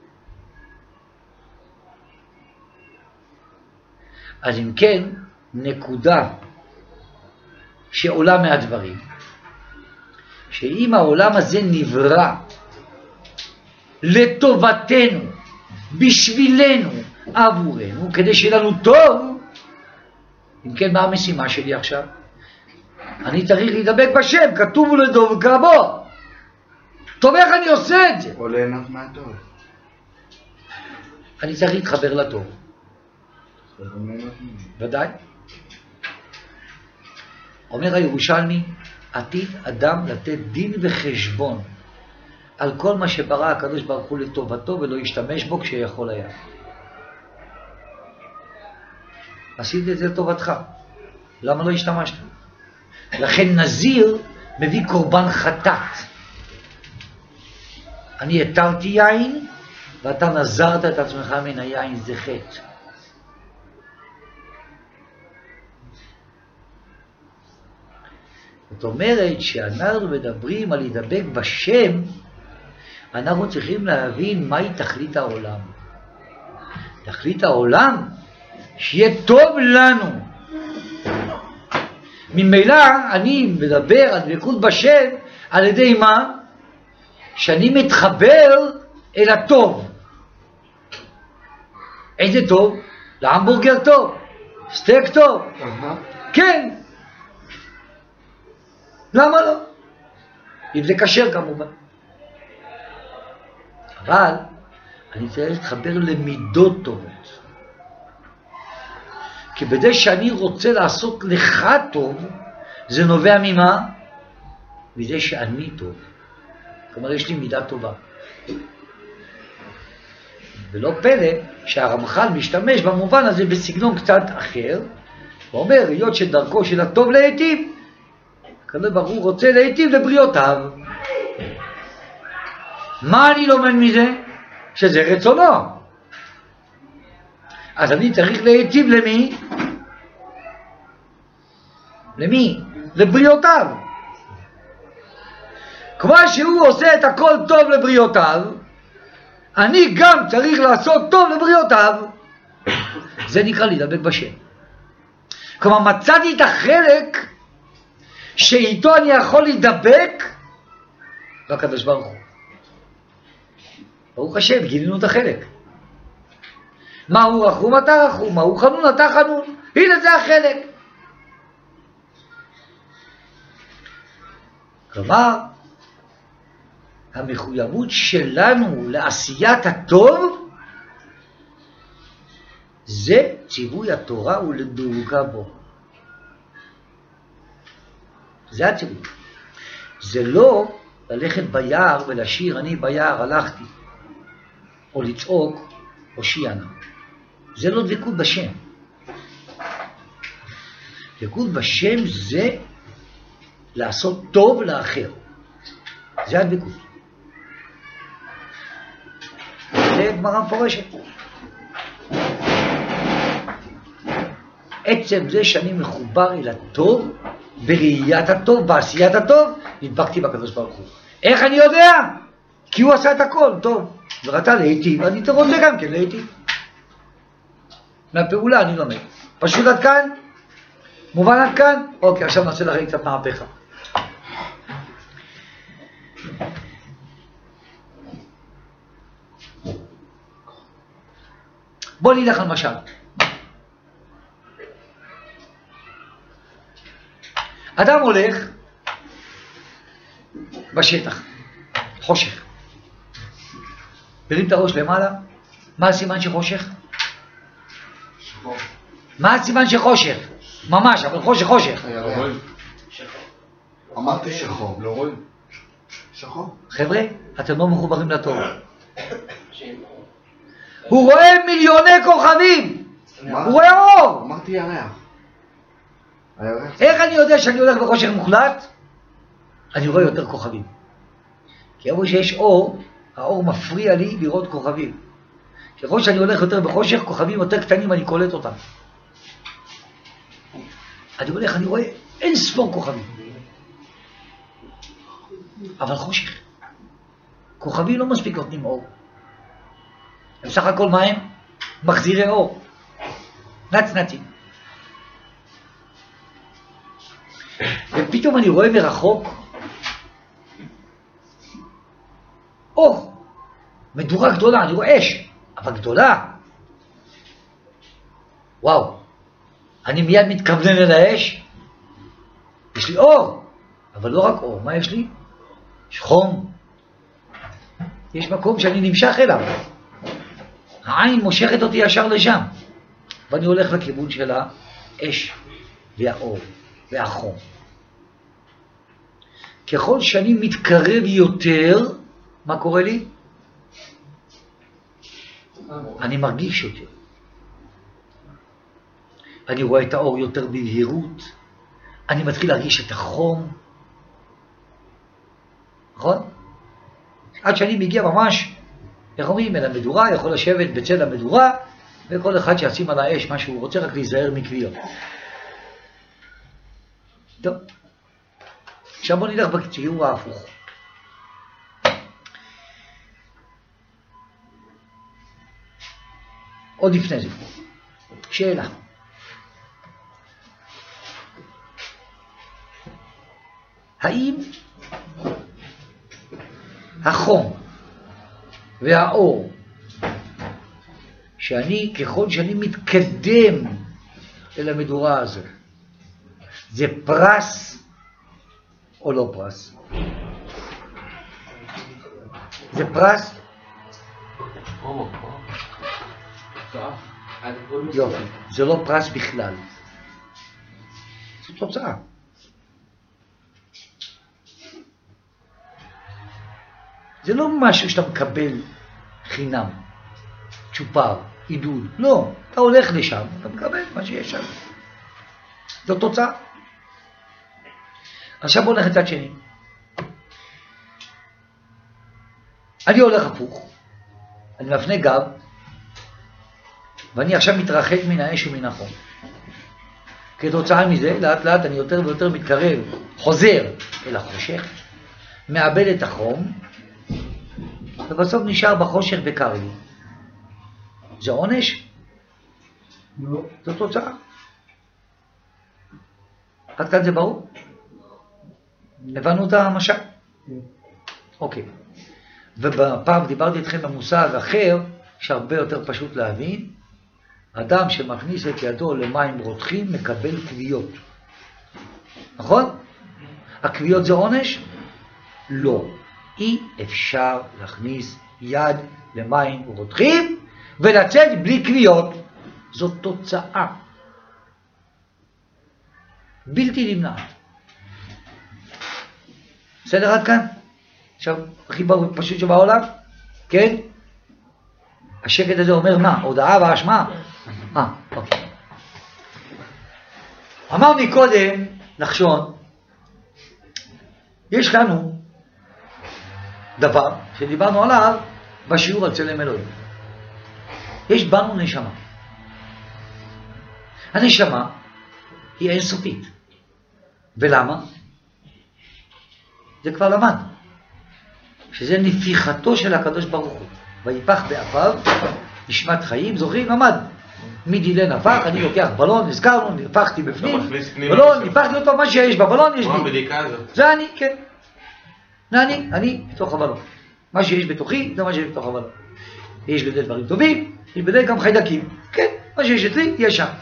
אז אם כן, נקודה שעולה מהדברים, שאם העולם הזה נברא לטובתנו, בשבילנו, עבורנו, כדי שיהיה לנו טוב, אם כן, מה המשימה שלי עכשיו? אני צריך להידבק בשם, כתוב ולדוב כרבו. טוב, איך אני עושה את זה? או ליהנות מהטוב. אני צריך להתחבר לטוב. ודאי. אומר הירושלמי, עתיד אדם לתת דין וחשבון על כל מה שברא הקדוש ברוך הוא לטובתו ולא ישתמש בו כשיכול היה. עשית את זה לטובתך. למה לא השתמשת? לכן נזיר מביא קורבן חטאת. אני התרתי יין ואתה נזרת את עצמך מן היין, זה חטא. זאת אומרת שאנחנו מדברים על להידבק בשם, אנחנו צריכים להבין מהי תכלית העולם. תכלית העולם, שיהיה טוב לנו. ממילא אני מדבר על דבקות בשם על ידי מה? שאני מתחבר אל הטוב. איזה טוב? להמבורגר טוב, סטייק טוב. כן. למה לא? אם זה כשר כמובן. אבל אני צריך להתחבר למידות טובות. כי בזה שאני רוצה לעשות לך טוב, זה נובע ממה? מזה שאני טוב. כלומר, יש לי מידה טובה. ולא פלא שהרמח"ל משתמש במובן הזה בסגנון קצת אחר, ואומר, היות שדרכו של הטוב להיטיב, הקדוש ברוך הוא רוצה להיטיב לבריאותיו. מה אני לומד מזה? שזה רצונו. אז אני צריך להיטיב למי? למי? לבריאותיו. כמו שהוא עושה את הכל טוב לבריאותיו, אני גם צריך לעשות טוב לבריאותיו. זה נקרא להידבק בשם. כלומר, מצאתי את החלק שאיתו אני יכול להידבק בקדוש ברוך הוא. ברוך השם, גילינו את החלק. מה הוא רחום אתה רחום, מה הוא חנון אתה חנון. הנה זה החלק. כלומר, המחויבות שלנו לעשיית הטוב זה ציווי התורה ולדבקה בו. זה הציווי. זה לא ללכת ביער ולשיר אני ביער הלכתי, או לצעוק הושיענה. זה לא דבקות בשם. דבקות בשם זה לעשות טוב לאחר. זה הדבקות. זה גמרא מפורשת. עצם זה שאני מחובר אל הטוב, בראיית הטוב, בעשיית הטוב, נדבקתי בקדוש ברוך הוא. איך אני יודע? כי הוא עשה את הכל טוב. ורצה להיטיב, אני רוצה גם כן להיטיב. מהפעולה אני לומד. פשוט עד כאן? מובן עד כאן? אוקיי, עכשיו נעשה לכם קצת מהפכה. בוא נלך על משל. אדם הולך בשטח, חושך. מרים את הראש למעלה, מה הסימן שחושך? שחור. מה הסימן שחושך? ממש, אבל חושך חושך. לא רואים. אמרתי שחור. לא רואים. שחור. חבר'ה, אתם לא מחוברים לטוב. הוא רואה מיליוני כוכבים. מה? הוא רואה אור. אמרתי ירח. הירח. איך אני יודע שאני הולך בחושך מוחלט? אני רואה יותר כוכבים. כי איפה שיש אור, האור מפריע לי לראות כוכבים. ככל שאני הולך יותר בחושך, כוכבים יותר קטנים, אני קולט אותם. אני הולך, אני רואה אין ספור כוכבים. אבל חושך. כוכבים לא מספיק נותנים אור. הם סך הכל מה הם? מחזירי אור. נצנצים. ופתאום אני רואה מרחוק אור. מדורה גדולה, אני רואה אש, אבל גדולה. וואו. אני מיד מתכוונן אל האש. יש לי אור. אבל לא רק אור, מה יש לי? יש חום. יש מקום שאני נמשך אליו. העין מושכת אותי ישר לשם. ואני הולך לכיוון של האש והאור והחום. ככל שאני מתקרב יותר, מה קורה לי? אני מרגיש יותר. אני רואה את האור יותר בבהירות. אני מתחיל להרגיש את החום. נכון? עד שאני מגיע ממש, איך אומרים, אל המדורה, יכול לשבת בצל המדורה, וכל אחד שישים על האש מה שהוא רוצה, רק להיזהר מקביעות. טוב. עכשיו בוא נלך בציור ההפוך. עוד לפני זה. שאלה. האם החום והאור שאני, ככל שאני מתקדם אל המדורה הזו, זה פרס או לא פרס? זה פרס? הומו. יופי, זה לא פרס בכלל. זו תוצאה. זה לא משהו שאתה מקבל חינם, צ'ופר, עידוד. לא, אתה הולך לשם, אתה מקבל מה שיש שם. זו תוצאה. עכשיו בוא נלך לצד שני. אני הולך הפוך, אני מפנה גב, ואני עכשיו מתרחק מן האש ומן החום. כתוצאה מזה, לאט לאט אני יותר ויותר מתקרב, חוזר אל החושך, מאבד את החום, ובסוף נשאר בחושך וקר לי. זה עונש? לא. זו תוצאה. עד כאן זה ברור? הבנו את המשל? אוקיי. ובפעם דיברתי איתכם במושג אחר, שהרבה יותר פשוט להבין. אדם שמכניס את ידו למים רותחים מקבל כוויות. נכון? הכוויות זה עונש? לא. אי אפשר להכניס יד למים רותחים ולצאת בלי כוויות. זאת תוצאה. בלתי נמנעת. בסדר עד כאן? עכשיו, הכי פשוט שבעולם? כן? השקט הזה אומר מה? הודעה והאשמה? אה, אוקיי. אמר מקודם, נחשון, יש לנו דבר שדיברנו עליו בשיעור על צלם אלוהים. יש בנו נשמה. הנשמה היא אינסופית. ולמה? זה כבר למד. שזה נפיחתו של הקדוש ברוך הוא. ויפח באפיו נשמת חיים, זוכרים? למד. מדילי נפח, אני לוקח בלון, הזכרנו, נפחתי בפנים, בלון, נפחתי אותו, מה שיש בבלון יש לי. זה אני, כן. זה אני, אני בתוך הבלון. מה שיש בתוכי, זה מה שיש בתוך הבלון. יש בדי דברים טובים, יש בדי גם חיידקים. כן, מה שיש אצלי, יש שם.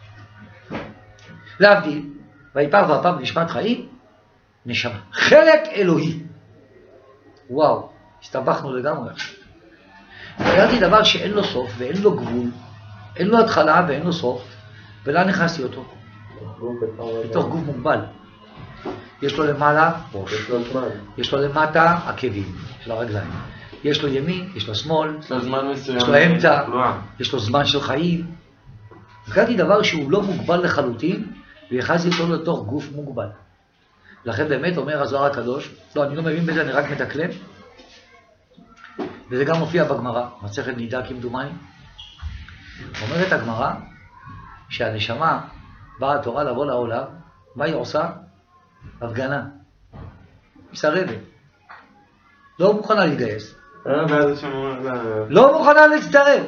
להבדיל, ויפח באפיו נשמת חיים, נשמה. חלק אלוהי. וואו, הסתבכנו לגמרי. ראיתי דבר שאין לו סוף ואין לו גבול, אין לו התחלה ואין לו סוף, ולאן נכנסתי אותו? בתוך גוף מוגבל. יש לו למעלה, יש לו למטה עקבים של הרגליים. יש לו ימין, יש לו שמאל, יש לו אמצע, יש לו זמן של חיים. ראיתי דבר שהוא לא מוגבל לחלוטין, והכנסתי אותו לתוך גוף מוגבל. לכן באמת אומר הזוהר הקדוש, לא, אני לא מבין בזה, אני רק מתקלם, וזה גם מופיע בגמרא, מסכת נידה כמדומני. אומרת הגמרא שהנשמה באה התורה לבוא לעולם, מה היא עושה? הפגנה. מסרבת. לא מוכנה להתגייס. לא מוכנה להצטרף.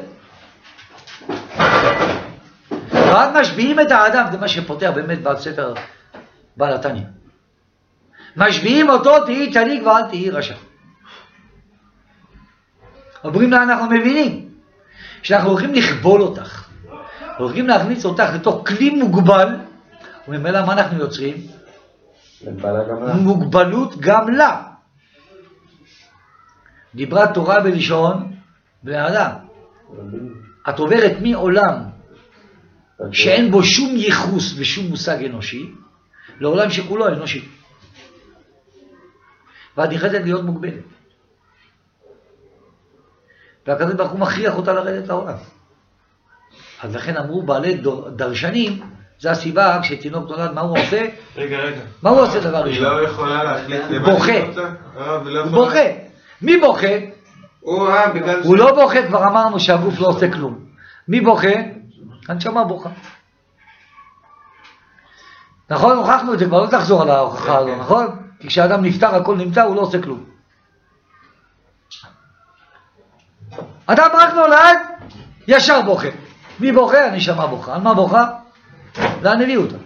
רק משביעים את האדם, זה מה שפותח באמת בעל ספר בעל התניא. משביעים אותו, תהי צדיק ואל תהי רשע. אומרים לה, אנחנו מבינים שאנחנו הולכים לכבול אותך, הולכים להכניס אותך לתוך כלי מוגבל, וממילא מה אנחנו יוצרים? מוגבלות גם לה. דיברה תורה בלשון בני אדם. את עוברת מעולם שאין בו שום ייחוס ושום מושג אנושי, לעולם שכולו אנושי. ואת נכנסת להיות מוגבלת. והקדוש ברוך הוא מכריח אותה לרדת לעולם. אז לכן אמרו בעלי דרשנים, זה הסיבה כשתינוק נולד, מה הוא עושה? רגע, רגע. מה הוא עושה דבר ראשון? היא לא יכולה להחליט למה בוכה. היא רוצה? הוא בוכה. מי בוכה? הוא לא בוכה, כבר אמרנו שהגוף לא עושה כלום. מי בוכה? הנשמה בוכה. נכון? הוכחנו את זה, כבר לא תחזור על ההוכחה הזו, נכון? כי כשאדם נפטר הכל נמצא, הוא לא עושה כלום. אדם רק נולד, ישר בוכה. מי בוכה? הנשמה בוכה. על מה בוכה? לאן הביא אותה.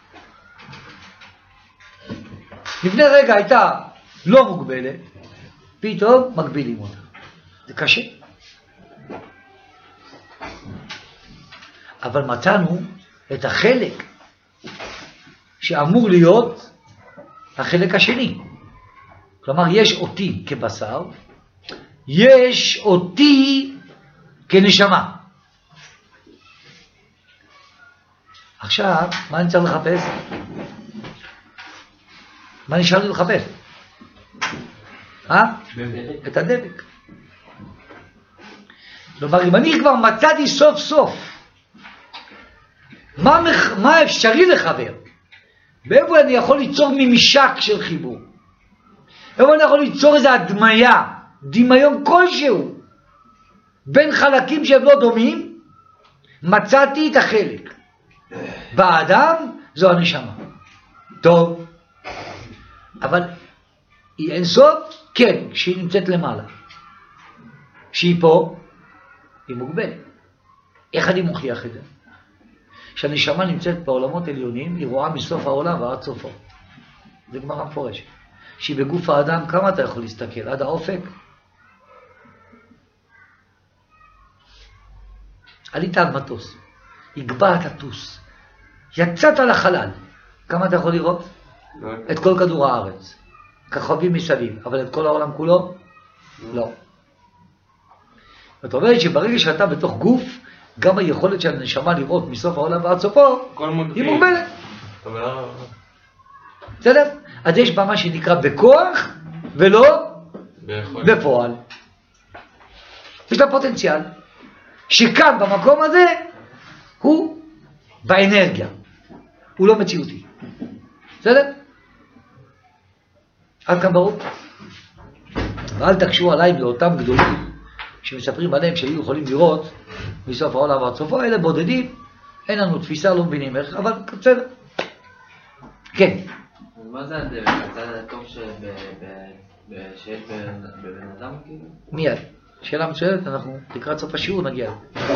לפני רגע הייתה לא מוגבלת, פתאום מגבילים אותה. זה קשה. אבל מצאנו את החלק שאמור להיות החלק השני. כלומר, יש אותי כבשר, יש אותי כנשמה. עכשיו, מה אני צריך לחפש? מה נשאר לי לחפש? אה? את הדבק. כלומר, אם אני כבר מצאתי סוף סוף מה, מח... מה אפשרי לחבר, ואיפה אני יכול ליצור ממשק של חיבור, איפה אני יכול ליצור איזו הדמיה, דמיון כלשהו, בין חלקים שהם לא דומים, מצאתי את החלק. באדם זו הנשמה. טוב, אבל היא אין סוף? כן, כשהיא נמצאת למעלה. כשהיא פה, היא מוגבלת. איך אני מוכיח את זה? כשהנשמה נמצאת בעולמות עליונים, היא רואה מסוף העולם ועד סופו. זה גמרא מפורשת. שהיא בגוף האדם, כמה אתה יכול להסתכל? עד האופק? עלית על מטוס, הגבהת הטוס, יצאת לחלל, כמה אתה יכול לראות? את כל כדור הארץ, כוכבים מסביב, אבל את כל העולם כולו? לא. זאת אומרת שברגע שאתה בתוך גוף, גם היכולת של הנשמה לראות מסוף העולם ועד סופו, היא מוגבלת. בסדר? אז יש בה מה שנקרא בכוח ולא בפועל. יש לה פוטנציאל, שכאן במקום הזה הוא באנרגיה, הוא לא מציאותי. בסדר? עד כאן ברור? ואל תקשו עליי לאותם גדולים שמספרים עליהם שהיו יכולים לראות מסוף העולם ועד סופו, אלה בודדים, אין לנו תפיסה, לא מבינים איך, אבל בסדר. כן. מה זה הדבק? הצד הטוב שיש בבן אדם כאילו? מיד. שאלה מצוינת, אנחנו לקראת סוף השיעור נגיע.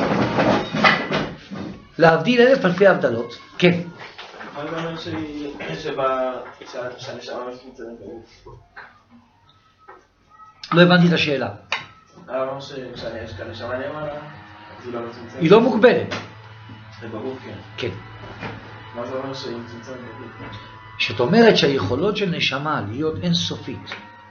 להבדיל אלף אלפי הבדלות. כן. אני אומר שהנשמה מצומצמת בגוף. לא הבנתי את השאלה. אני אומר שהנשמה למעלה, היא לא מצומצמת. היא לא מוגבלת. זה בגוף, כן. כן. מה זה אומר שהיא מצומצמת בגוף? זאת אומרת שהיכולות של נשמה להיות אינסופית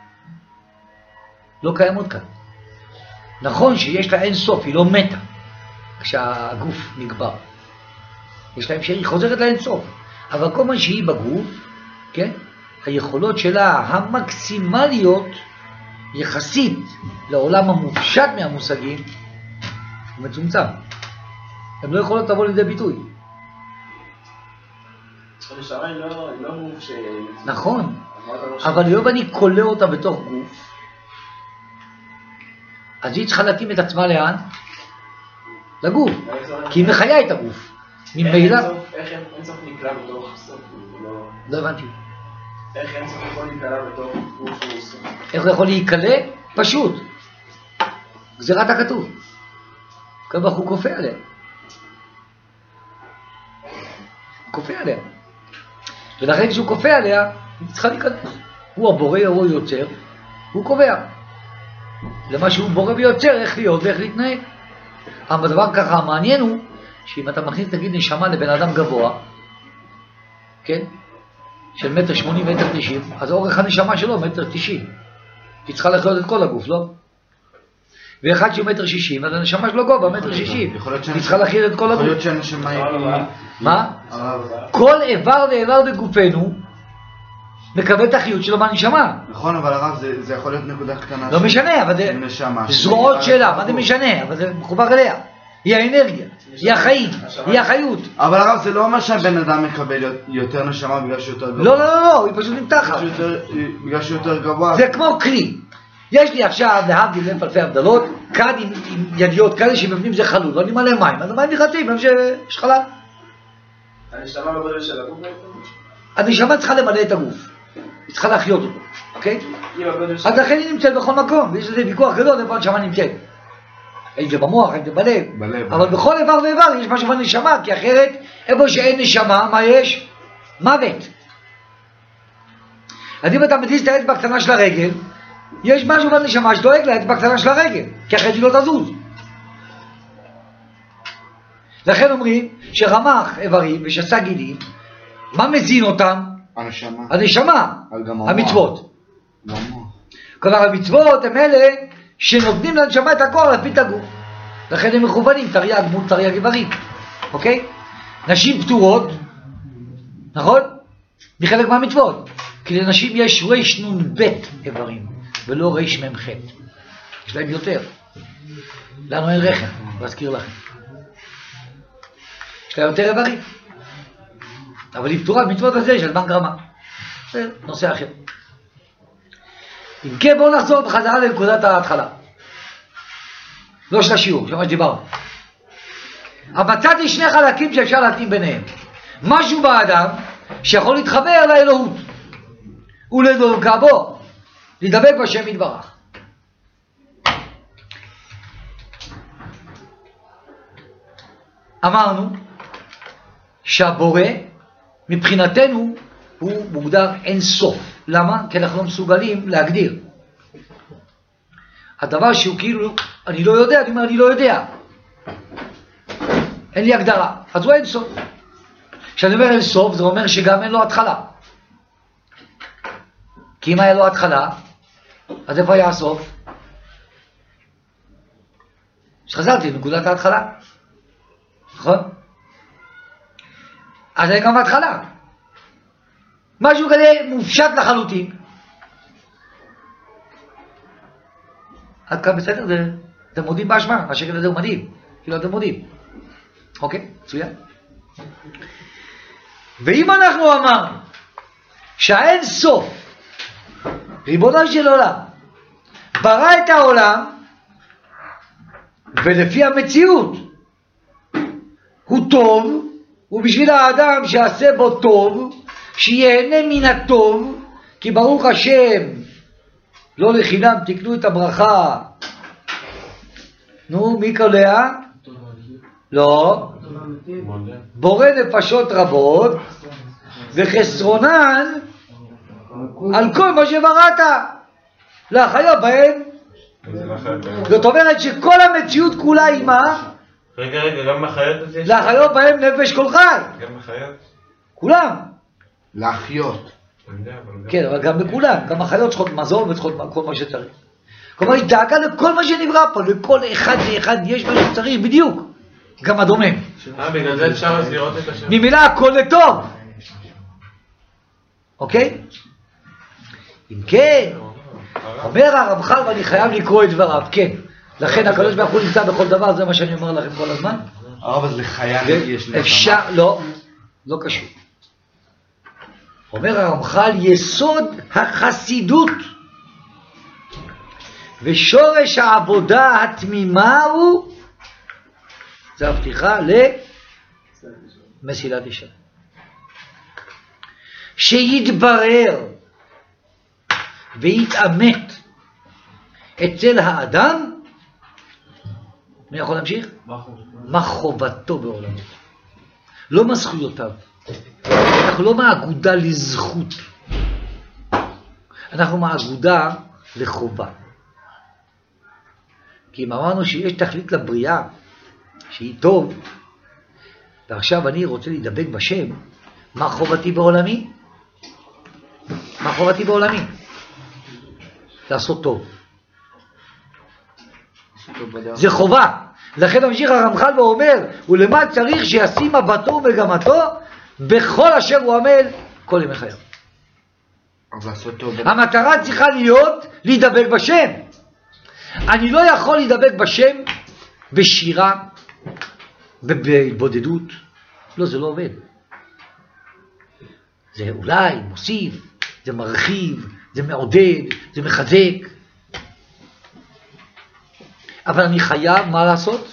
לא קיימות כאן. נכון שיש לה אינסוף, היא לא מתה כשהגוף נגבר. יש לה המשך, היא חוזרת לאינסוף. אבל כל מה שהיא בגוף, כן? היכולות שלה המקסימליות יחסית לעולם המופשט מהמושגים הוא מצומצם. הן לא יכולות לבוא לידי ביטוי. הנשמה היא לא גוף ש... נכון, אבל אם אני קולה אותה בתוך גוף, אז היא צריכה להתאים את עצמה לאן? לגוף, כי היא מחיה את הגוף. ממילא... איך אינסוף נקרא בתוך סוף? לא הבנתי. איך אינסוף יכול להיקרא בתוך גוף שהוא סוף? איך הוא יכול להיקלה? פשוט. גזירת הכתוב. כמה הוא כופה עליה. כופה עליה. ולכן כשהוא כופה עליה, היא צריכה להיכנס. הוא הבורא, הוא יוצר, הוא קובע. למה שהוא בורא ויוצר, איך להיות ואיך להתנהג. אבל הדבר ככה המעניין הוא, שאם אתה מכניס תגיד נשמה לבן אדם גבוה, כן? של מטר שמונים, מטר תשעים, אז אורך הנשמה שלו מטר תשעים. היא צריכה לחיות את כל הגוף, לא? ואחד שהוא מטר שישים, אז הנשמה שלו גובה מטר שישים. היא צריכה להכיר את כל הגוף. יכול להיות שהנשמה היא... מה? כל איבר ואיבר בגופנו מקבל את החיות שלו מהנשמה. נכון, אבל הרב, זה יכול להיות נקודה קטנה. לא משנה, אבל זה זרועות שלה, מה זה משנה? אבל זה מחובר אליה. היא האנרגיה, היא החיים, היא החיות. אבל הרב, זה לא אומר שהבן אדם מקבל יותר נשמה בגלל שהוא יותר גבוה. לא, לא, לא, לא, היא פשוט נמתחת. בגלל שהוא יותר גבוה. זה כמו כלי. יש לי עכשיו, להבדיל אלף אלפי הבדלות, כאן עם, עם ידיות כאלה שבפנים זה חלול, ואני מלא מים, אז המים נכנסים, איפה שיש חלל. הנשמה בגודל של הגוף בעצם? הנשמה צריכה למלא את הגוף, היא צריכה להחיות אותו, אוקיי? אז לכן היא נמצאת בכל מקום, ויש לזה ויכוח גדול איפה הנשמה נמצאת. האם זה במוח, האם זה בלב, בלב. אבל בכל איבר ואיבר יש משהו בנשמה, כי אחרת, איפה שאין נשמה, מה יש? מוות. אז אם אתה מזיז את האצבע הקטנה של הרגל, יש משהו בנשמה שדואג לאצבע הקטנה של הרגל, כי אחרת היא לא תזוז. לכן אומרים שרמח איברים ושסה גידים, מה מזין אותם? הנשמה. הנשמה, המצוות. המוח. כלומר המצוות הם אלה שנותנים לנשמה את הכוח להפיל את הגוף. לכן הם מכוונים תרי"ג מול תרי"ג איברים, אוקיי? נשים פטורות, נכון? מחלק מהמצוות, כי לנשים יש רש נון בית איברים, ולא רש מם ח'. יש להם יותר. לנו אין רחם, להזכיר לכם. יש להם יותר איברים. אבל היא פטורה במצוות הזה, יש אלמן גרמה. זה נושא אחר. אם כן, בואו נחזור בחזרה לנקודת ההתחלה. לא של השיעור, שמה שדיברנו. אבל מצאתי שני חלקים שאפשר להתאים ביניהם. משהו באדם שיכול להתחבר לאלוהות. ולדבקה בו, להידבק בשם יתברך. אמרנו שהבורא מבחינתנו הוא מוגדר אין סוף. למה? כי אנחנו לא מסוגלים להגדיר. הדבר שהוא כאילו, אני לא יודע, אני אומר אני לא יודע. אין לי הגדרה, אז הוא אין סוף. כשאני אומר אין סוף, זה אומר שגם אין לו התחלה. כי אם היה לו התחלה, אז איפה היה הסוף? שחזרתי לנקודת ההתחלה. נכון? אז היה גם התחלה. משהו כזה מופשט לחלוטין. עד כאן בסדר? זה, אתם מודים באשמה, השקל הזה הוא מדהים. כאילו אתם מודים. אוקיי, מצוין. ואם אנחנו אמרנו שהאין סוף, ריבונו של עולם, ברא את העולם, ולפי המציאות, הוא טוב, ובשביל האדם שיעשה בו טוב, שיהנה מן הטוב, כי ברוך השם, לא לחינם תקנו את הברכה. נו, מי קולע? לא. בורא נפשות רבות, וחסרונן על כל מה שבראת. להחיות בהן. זאת אומרת שכל המציאות כולה היא מה? רגע, רגע, גם מחיות יש? להחיות בהם נפש כל חי. גם מחיות? כולם. להחיות. כן, אבל גם בכולם. גם החיות צריכות מזון וצריכות כל מה שצריך. כלומר, היא דאגה לכל מה שנברא פה, לכל אחד ואחד יש מה שצריך בדיוק. גם הדומם. אה, בגלל זה אפשר אז לראות את השם. ממילא הכל לטוב. אוקיי? אם כן, אומר הרמח"ל, ואני חייב לקרוא את דבריו, כן. לכן הקדוש ברוך הוא נמצא בכל דבר, זה מה שאני אומר לכם כל הזמן. הרב, אז לחיה יש נשמה. אפשר, לא, לא קשור. אומר הרמח"ל, יסוד החסידות ושורש העבודה התמימה הוא, זה הפתיחה למסילת ישרים. שיתברר ויתאמת אצל האדם, מי יכול להמשיך? מה חובתו בעולמו. לא מה זכויותיו. אנחנו לא מהאגודה לזכות. אנחנו מהאגודה לחובה. כי אם אמרנו שיש תכלית לבריאה, שהיא טוב, ועכשיו אני רוצה להידבק בשם, מה חובתי בעולמי? מה חובתי בעולמי? לעשות טוב. זה חובה. לכן ממשיך הרמח"ל ואומר, ולמה צריך שישים מבטו ומגמתו בכל אשר הוא עמל כל ימי חייו. המטרה צריכה להיות להידבק בשם. אני לא יכול להידבק בשם בשירה ובהתבודדות. לא, זה לא עובד. זה אולי מוסיף, זה מרחיב, זה מעודד, זה מחזק. אבל אני חייב מה לעשות?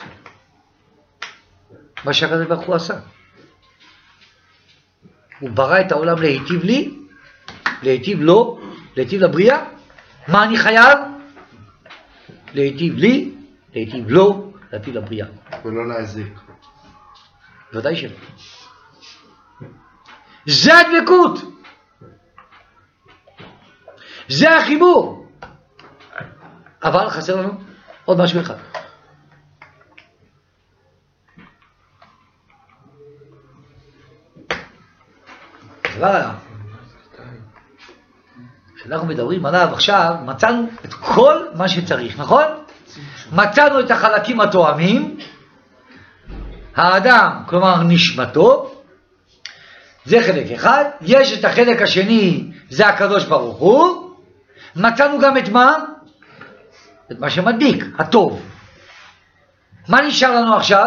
מה שהקדוש ברוך הוא עשה. הוא ברא את העולם להיטיב לי, להיטיב לו, להיטיב לבריאה. מה אני חייב? להיטיב לי, להיטיב לו, להיטיב לבריאה. ולא להזיק. ודאי שלא. זה הדבקות. זה החיבור. אבל חסר לנו עוד משהו אחד. דבר שאנחנו מדברים עליו עכשיו, מצאנו את כל מה שצריך, נכון? מצאנו את החלקים התואמים, האדם, כלומר נשמתו, זה חלק אחד. יש את החלק השני, זה הקדוש ברוך הוא. מצאנו גם את מה? את מה שמדביק, הטוב. מה נשאר לנו עכשיו?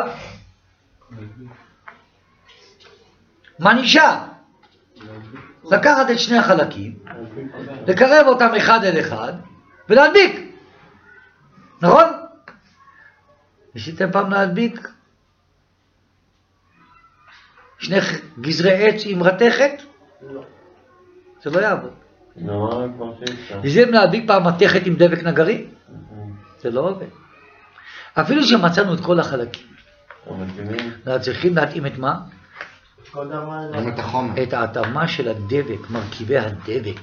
מה נשאר? לקחת את שני החלקים, לקרב אותם אחד אל אחד ולהדביק. נכון? ניסיתם פעם להדביק שני גזרי עץ עם רתכת? לא. זה לא יעבוד. לא, כמו שאיפה. ניסיתם להדביק פעם מתכת עם דבק נגרי? זה לא עובד. אפילו שמצאנו את כל החלקים, אנחנו צריכים להתאים את מה? כל דבר גם את החומר. את ההתאמה של הדבק, מרכיבי הדבק,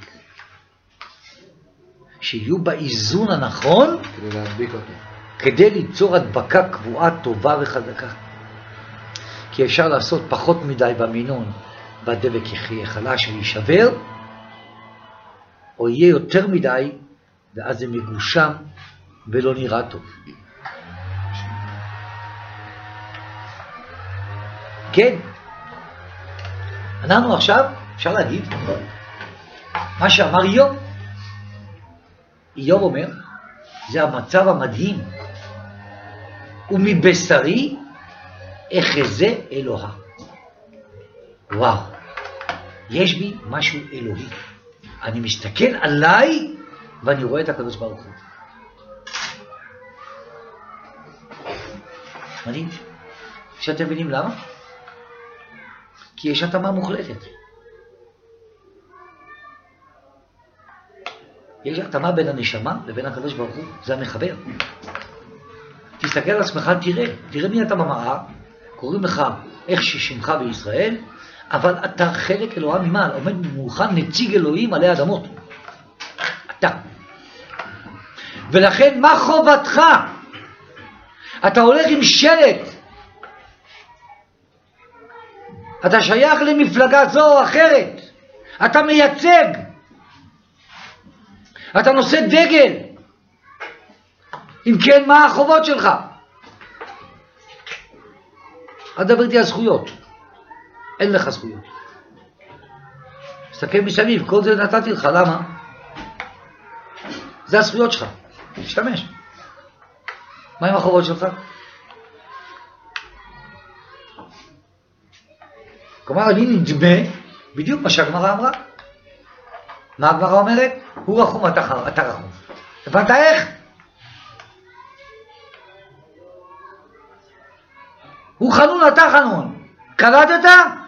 שיהיו באיזון הנכון כדי להדביק אותו. כדי ליצור הדבקה קבועה, טובה וחזקה. כי אפשר לעשות פחות מדי במינון, והדבק יהיה חלש וישבר, או יהיה יותר מדי, ואז זה מגושם ולא נראה טוב. כן, אנחנו עכשיו, אפשר להגיד, מה שאמר איוב. איוב אומר, זה המצב המדהים. ומבשרי אחזה אלוה. וואו, יש בי משהו אלוהי. אני מסתכל עליי ואני רואה את הקדוש ברוך הוא. מדהים. שאתם מבינים למה? כי יש התאמה מוחלטת. יש התאמה בין הנשמה לבין הקדוש ברוך הוא, זה המחבר. תסתכל על עצמך, תראה, תראה מי אתה במראה, קוראים לך איך ששמך בישראל, אבל אתה חלק אלוהה ממעל, עומד מולך נציג אלוהים עלי אדמות. אתה. ולכן מה חובתך? אתה הולך עם שלט. אתה שייך למפלגה זו או אחרת. אתה מייצג. אתה נושא דגל. אם כן, מה החובות שלך? אל תדבר איתי על זכויות. אין לך זכויות. תסתכל מסביב, כל זה נתתי לך, למה? זה הזכויות שלך. תשתמש. מה עם החובות שלך? כלומר, אני נדמה בדיוק מה שהגמרא אמרה. מה הגמרא אומרת? הוא רחום, אתה, אתה רחום. הבנת איך? הוא חנון, אתה חנון. קלטת?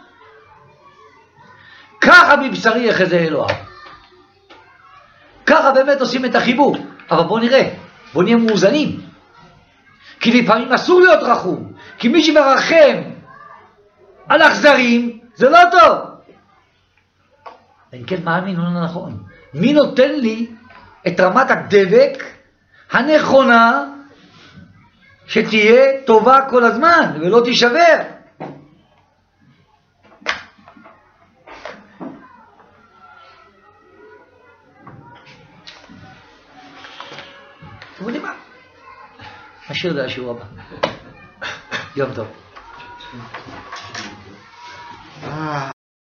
ככה מבשרי אחזה אלוהה. ככה באמת עושים את החיבור. אבל בוא נראה, בוא נהיה מאוזנים. כי לפעמים אסור להיות רחום. כי מי שמרחם על אכזרים, זה לא טוב. אם כן, מה המינון הנכון? מי נותן לי את רמת הדבק הנכונה שתהיה טובה כל הזמן ולא תישבר? אתם יודעים מה? נשאיר את זה לשיעור הבא. יום טוב.